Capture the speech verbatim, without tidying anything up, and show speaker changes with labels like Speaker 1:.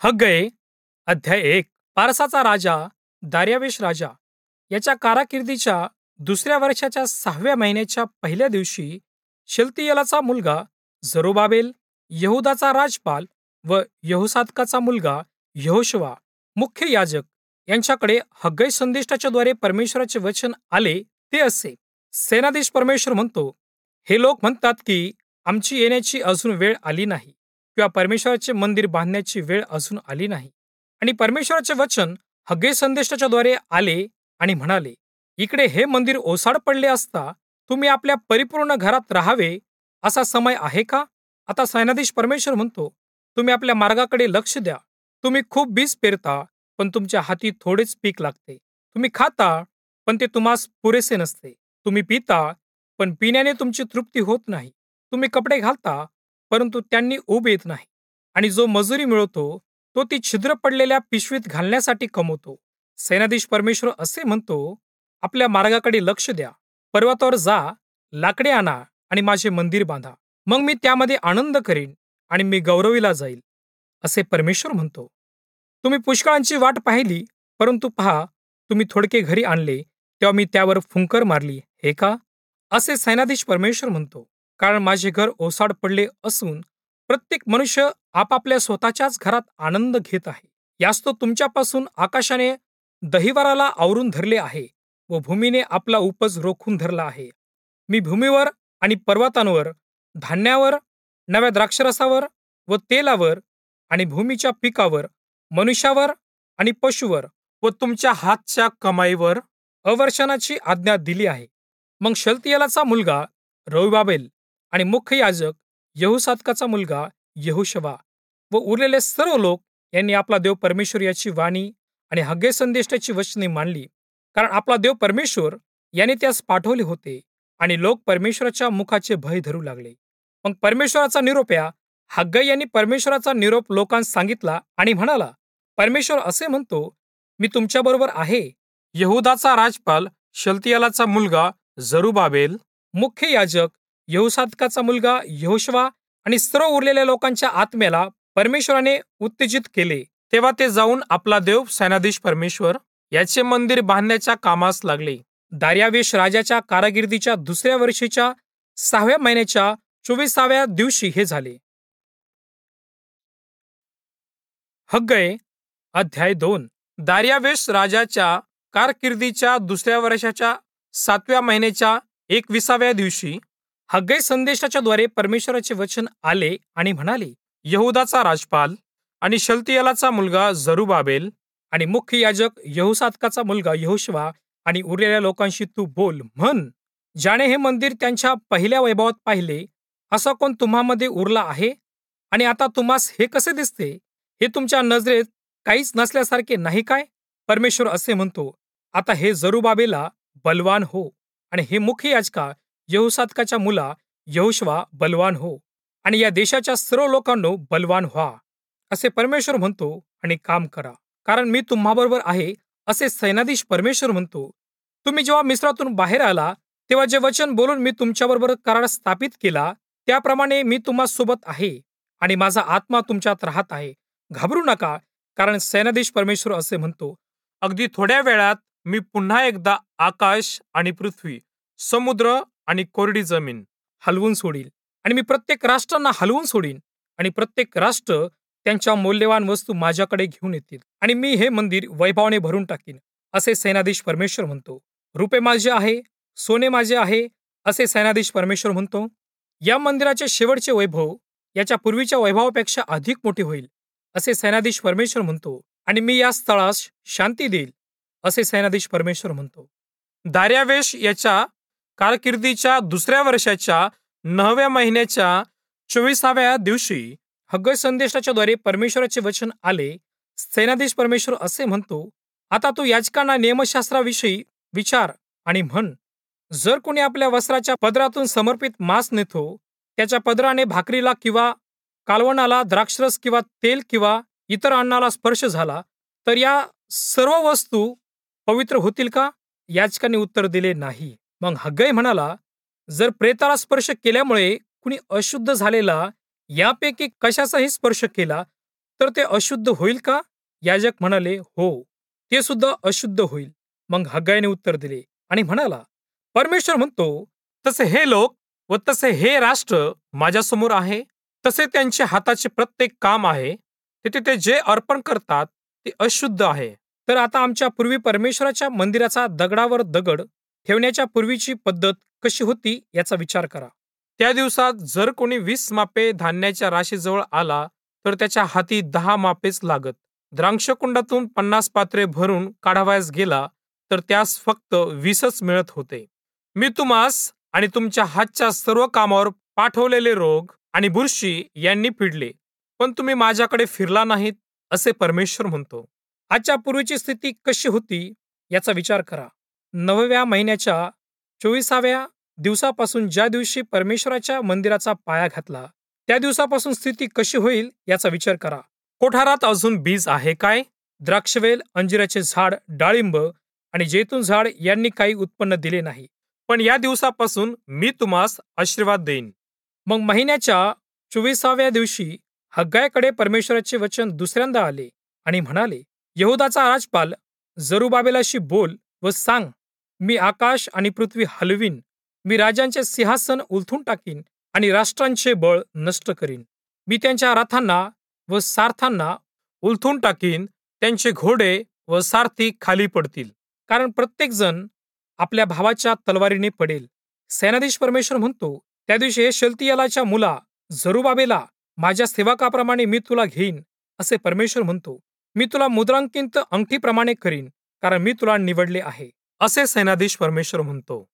Speaker 1: हग्गय अध्याय एक. पारसाचा राजा दार्यावेश राजा याच्या कारकिर्दीच्या दुसऱ्या वर्षाच्या सहाव्या महिन्याच्या पहिल्या दिवशी शेलतियेलाचा मुलगा जरुबाबेल, यहुदाचा राजपाल व यहोसादकाचा मुलगा यहोशुवा मुख्य याजक यांच्याकडे हग्गय संदेष्टाच्या द्वारे परमेश्वराचे वचन आले ते असे. सेनाधीश परमेश्वर म्हणतो, हे लोक म्हणतात की आमची येण्याची अजून वेळ आली नाही किंवा परमेश्वराचे मंदिर बांधण्याची वेळ अजून आली नाही. आणि परमेश्वराचे वचन हग्गय संदेष्टाच्या द्वारे आले आणि म्हणाले, इकडे हे मंदिर ओसाड पडले असता तुम्ही आपल्या परिपूर्ण घरात राहावे असा समय आहे का? आता सेनाधीश परमेश्वर म्हणतो, तुम्ही आपल्या मार्गाकडे लक्ष द्या. तुम्ही खूप बीज पेरता, पण तुमच्या हाती थोडेच पीक लागते. तुम्ही खाता, पण ते तुम्हास पुरेसे नसते. तुम्ही पिता, पण पिण्याने तुमची तृप्ती होत नाही. तुम्ही कपडे घालता, परंतु त्यांनी ऊब येत नाही. आणि जो मजुरी मिळवतो तो ती छिद्र पडलेल्या पिशवीत घालण्यासाठी कमवतो. सेनाधीश परमेश्वर असे म्हणतो, आपल्या मार्गाकडे लक्ष द्या. पर्वतावर जा, लाकडे आणा आणि माझे मंदिर बांधा. मग मी त्यामध्ये आनंद करीन आणि मी गौरविला जाईल, असे परमेश्वर म्हणतो. तुम्ही पुष्कळांची वाट पाहिली, परंतु पहा, तुम्ही थोडके घरी आणले तेव्हा मी त्यावर फुंकर मारली, हे का? असे सेनाधीश परमेश्वर म्हणतो. कारण माझे घर ओसाड पडले असून प्रत्येक मनुष्य आपापल्या स्वतःच्याच घरात आनंद घेत आहे. यास तो तुमच्यापासून आकाशाने दहिवाराला आवरून धरले आहे व भूमीने आपला उपज रोखून धरला आहे. मी भूमीवर आणि पर्वतांवर, धान्यावर, नव्या द्राक्षरसावर व तेलावर आणि भूमीच्या पिकावर, मनुष्यावर आणि पशुवर व तुमच्या हातच्या कमाईवर अवर्षणाची आज्ञा दिली आहे. मग शेलतियेलाचा मुलगा जरुबाबेल आणि मुख्य याजक यहोसादकाचा मुलगा यहोशुवा व उरलेले सर्व लोक यांनी आपला देव परमेश्वर याची वाणी आणि हग्गय संदेष्टाची वचने मानली, कारण आपला देव परमेश्वर याने त्यास पाठवले होते. आणि लोक परमेश्वराच्या मुखाचे भय धरू लागले. मग परमेश्वराचा निरोप्या हग्गय यांनी परमेश्वराचा निरोप लोकांस सांगितला आणि म्हणाला, परमेश्वर असे म्हणतो, मी तुमच्याबरोबर आहे. यहुदाचा राजपाल शेलतियेलाचा मुलगा जरुबाबेल, मुख्य याजक यहोसादकाचा मुलगा यहोशुवा आणि सर्व उरलेल्या लोकांच्या आत्म्याला परमेश्वराने उत्तेजित केले. तेव्हा ते जाऊन आपला देव सेनाधीश परमेश्वर याचे मंदिर बांधण्याच्या कामास लागले. दार्यावेश राजाच्या कारकिर्दीच्या दुसऱ्या वर्षीच्या सहाव्या महिन्याच्या चोवीसाव्या दिवशी हे झाले. हग्गय अध्याय दोन. दार्यावेश राजाच्या कारकिर्दीच्या दुसऱ्या वर्षाच्या सातव्या महिन्याच्या एकविसाव्या दिवशी हग्गय संदेशाच्या द्वारे परमेश्वराचे वचन आले आणि म्हणाले, यहुदाचा राजपाल आणि शेलतियेलाचा मुलगा जरुबाबेल आणि मुख्य याजक यहोसादकाचा मुलगा यहोशुवा आणि उरलेल्या लोकांशी तू बोल, म्हण, ज्याने हे मंदिर त्यांच्या पहिल्या वैभवात पाहिले असा कोण तुम्हामध्ये उरला आहे? आणि आता तुम्हास हे कसे दिसते? हे तुमच्या नजरेत काहीच नसल्यासारखे नाही काय? परमेश्वर असे म्हणतो, आता हे जरुबाबेला बलवान हो, आणि हे मुख्य याजका यहोसादकाच्या मुला यहोशुवा बलवान हो, आणि या देशाच्या सर्व लोकांनो बलवान व्हा, असे परमेश्वर म्हणतो, आणि काम करा, कारण मी तुम्हाबरोबर आहे, असे सेनाधीश परमेश्वर म्हणतो. तुम्ही जेव्हा मिस्रातून बाहेर आला तेव्हा जे वचन बोलून मी तुमच्याबरोबर करार स्थापित केला त्याप्रमाणे मी तुम्हा सोबत आहे आणि माझा आत्मा तुमच्यात राहत आहे. घाबरू नका, कारण सेनाधीश परमेश्वर असे म्हणतो, अगदी थोड्या वेळात मी पुन्हा एकदा आकाश आणि पृथ्वी, समुद्र आणि कोरडी जमीन हलवून सोडील. आणि मी प्रत्येक राष्ट्रांना हलवून सोडीन आणि प्रत्येक राष्ट्र त्यांच्या मौल्यवान वस्तू माझ्याकडे घेऊन येतील. आणि मी हे मंदिर वैभवाने भरून टाकीन, असे सेनाधीश परमेश्वर म्हणतो. रुपे माझे आहे, सोने माझे आहे, असे सेनाधीश परमेश्वर म्हणतो. या मंदिराचे शेवटचे वैभव याच्या पूर्वीच्या वैभवापेक्षा अधिक मोठे होईल, असे सेनाधीश परमेश्वर म्हणतो. आणि मी या स्थळास शांती देईल, असे सेनाधीश परमेश्वर म्हणतो. दार्यावेश याच्या कारकिर्दीच्या दुसऱ्या वर्षाच्या नवव्या महिन्याच्या चोवीसाव्या दिवशी हग्गय संदेशाच्या द्वारे परमेश्वराचे वचन आले. सेनाधीश परमेश्वर असे म्हणतो, आता तू याजकांना नियमशास्त्राविषयी विचार आणि म्हण, जर कोणी आपल्या वस्त्राच्या पदरातून समर्पित मांस नेतो, त्याच्या पदराने भाकरीला किंवा कालवणाला, द्राक्षरस किंवा तेल किंवा इतर अन्नाला स्पर्श झाला, तर या सर्व वस्तू पवित्र होतील का? याजकांनी उत्तर दिले, नाही. मग हग्गय म्हणाला, जर प्रेताला स्पर्श केल्यामुळे कुणी अशुद्ध झालेला यापैकी कशाचाही स्पर्श केला तर ते अशुद्ध होईल का? याजक म्हणाले, हो, ते सुद्धा अशुद्ध होईल. मग हग्गायाने उत्तर दिले आणि म्हणाला, परमेश्वर म्हणतो, तसे हे लोक व तसे हे राष्ट्र माझ्यासमोर आहे, तसे त्यांच्या हाताचे प्रत्येक काम आहे, तेथे ते जे अर्पण करतात ते अशुद्ध आहे. तर आता आमच्या पूर्वी परमेश्वराच्या मंदिराचा दगडावर दगड ठेवण्याच्या पूर्वीची पद्धत कशी होती याचा विचार करा. त्या दिवसात जर कोणी वीस मापे धान्याच्या राशीजवळ आला तर त्याच्या हाती दहा मापेच लागत. द्राक्षकुंडातून पन्नास पात्रे भरून काढावयास गेला तर त्यास फक्त वीसच मिळत होते. मी तुम्हास आणि तुमच्या हातच्या सर्व कामावर पाठवलेले रोग आणि बुरशी यांनी पिडले, पण तुम्ही माझ्याकडे फिरला नाहीत, असे परमेश्वर म्हणतो. आजच्या पूर्वीची स्थिती कशी होती याचा विचार करा. नवव्या महिन्याच्या चोवीसाव्या दिवसापासून ज्या दिवशी परमेश्वराच्या मंदिराचा पाया घातला त्या दिवसापासून स्थिती कशी होईल याचा विचार करा. कोठारात अजून बीज आहे काय? द्राक्षवेल, अंजिराचे झाड, डाळिंब आणि जैतून झाड यांनी काही उत्पन्न दिले नाही, पण या दिवसापासून मी तुम्हास आशीर्वाद देईन. मग महिन्याच्या चोवीसाव्या दिवशी हग्गायाकडे परमेश्वराचे वचन दुसऱ्यांदा आले आणि म्हणाले, यहूदाचा राजपाल जरुबाबेलाशी बोल व सांग, मी आकाश आणि पृथ्वी हलवीन, मी राजांचे सिंहासन उलथून टाकीन आणि राष्ट्रांचे बळ नष्ट करीन. मी त्यांच्या रथांना व सारथांना उलथून टाकीन, त्यांचे घोडे व सारथी खाली पडतील, कारण प्रत्येक जण आपल्या भावाच्या तलवारीने पडेल. सेनाधीश परमेश्वर म्हणतो, त्या दिवशी हे शेलतियेलाच्या मुला जरुबाबेला, माझ्या सेवकाप्रमाणे मी तुला घेईन, असे परमेश्वर म्हणतो. मी तुला मुद्रांकित अंगठीप्रमाणे करीन, कारण मी तुला निवडले आहे, असे सेनाधीश परमेश्वर म्हणतो.